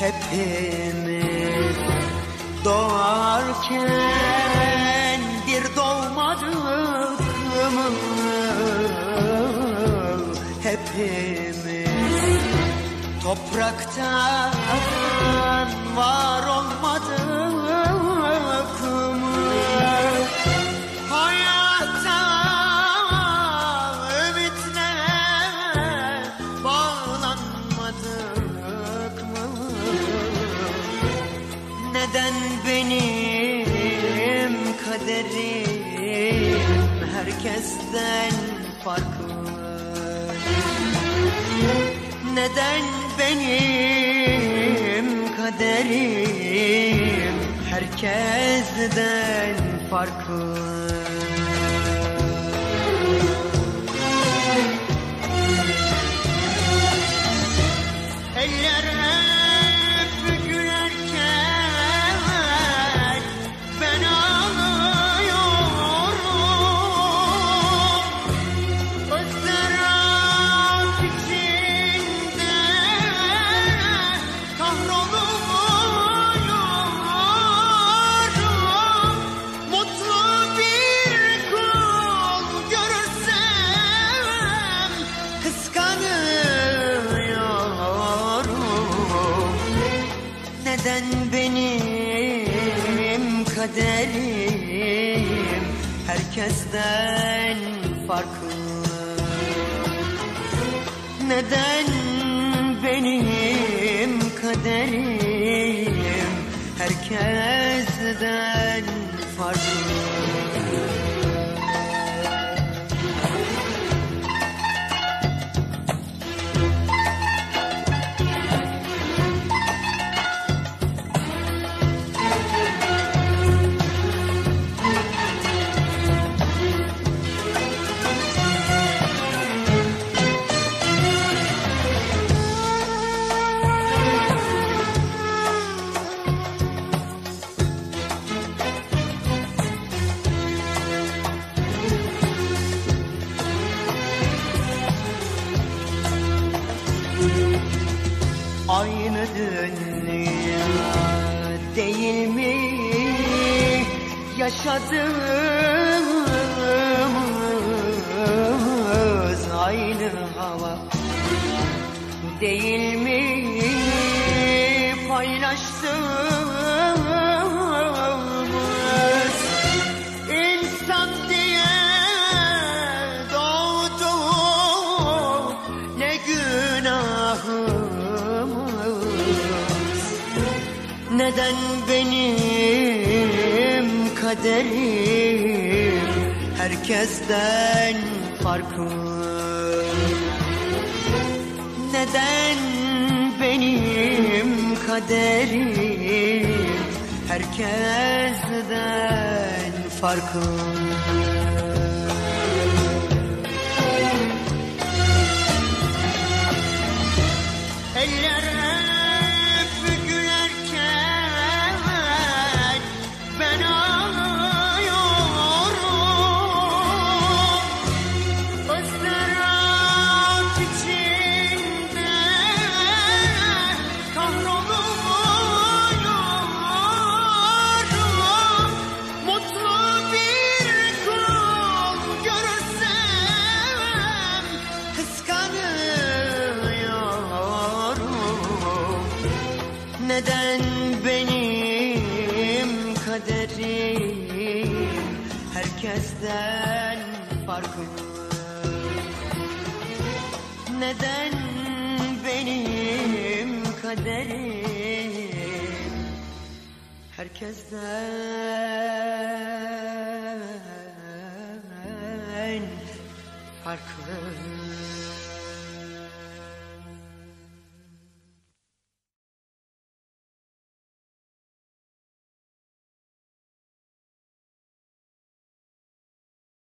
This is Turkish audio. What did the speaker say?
Hepimiz doğarken bir doğmadık mı? Hepimiz topraktan var olmadık mı? Hayata ümitle bağlanmadık mı? Neden benim kaderim herkesten farklı? Neden benim kaderim herkesten farklı? Eller hep gülerken ben ağlıyorum. Izdırap içinde kahroluyorum. Mutlu bir kul görürsem kıskanıyorum. Neden benim kaderim herkesten farklı? Neden benim kaderim herkesten farklı? Aynı dünya değil mi yaşadığımız? Aynı hava değil mi paylaştığımız? İnsan diye doğduk, ne günahımız? Neden benim kaderim herkesten farklı? Neden benim kaderim herkesten farklı? Eller hep gülerken ben ağlıyorum. Izdırap içinde kahroluyorum. Mutlu bir kul görürsem kıskanıyorum. Neden benim kaderim herkesten farklı? Neden benim kaderim herkesten farklı?